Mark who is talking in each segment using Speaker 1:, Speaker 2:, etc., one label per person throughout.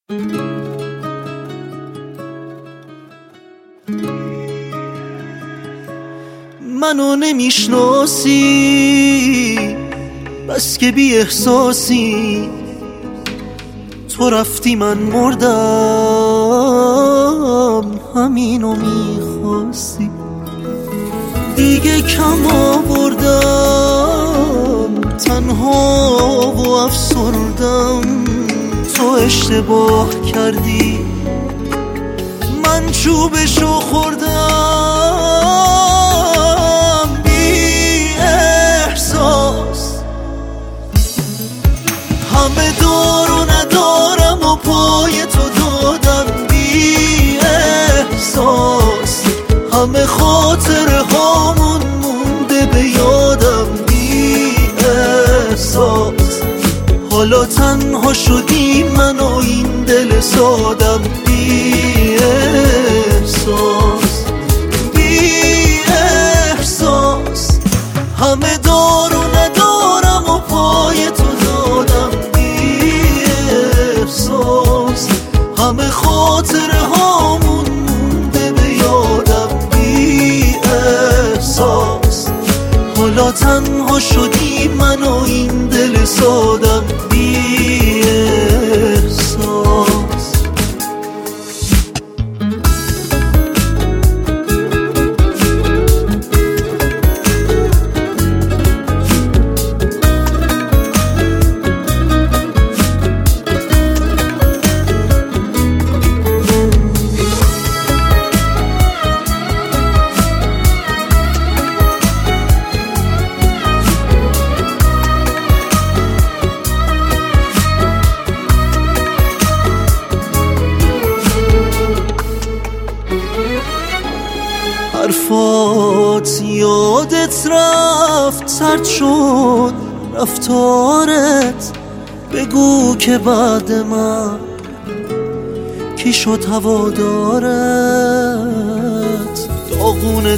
Speaker 1: منو نمیشناسی بس که بی احساسی، تو رفتی من مردم همینو میخواستی. دیگه کم آوردم تنها و افسردم، تو اشتباه کردی من چوبشو خوردم. بی احساس همه دارو ندارم و پای تو دادم. بی احساس همه خاطره هامون مونده به یادم. بی احساس حالا تنها شدی من و این دل سادم. بی احساس بی احساس همه دارو ندارم و پای تو دادم. بی احساس همه خاطره هامون مونده به یادم. بی احساس حالا تنها شدی من و این دل سادم. بی احساس حرفات یادت رفت، سرد شد رفتارت. بگو که بعد من کی شد هوادارت. داغونه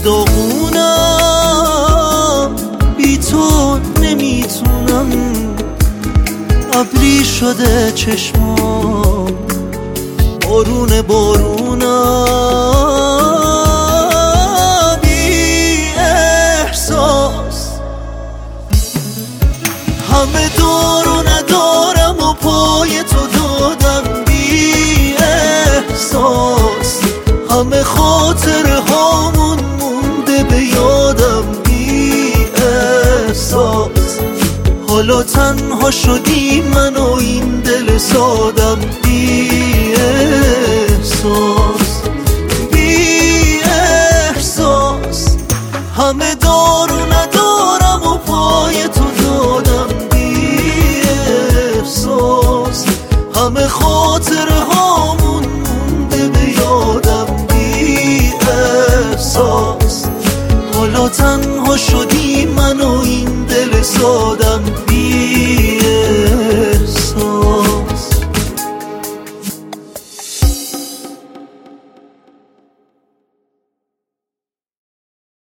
Speaker 1: داغونم بی تو نمیتونم، ابری شده چشمام بارونه بارونم. همه دارو ندارم و پای تو دادم. بی احساس همه خاطره هامون مونده به یادم. بی احساس حالا تنها شدی من و این دل سادم. بی احساس بی احساس همه دارو ندارم و پای تو دادم. همه خاطره هامون مونده به یادم. بی احساس حالا تنها شدی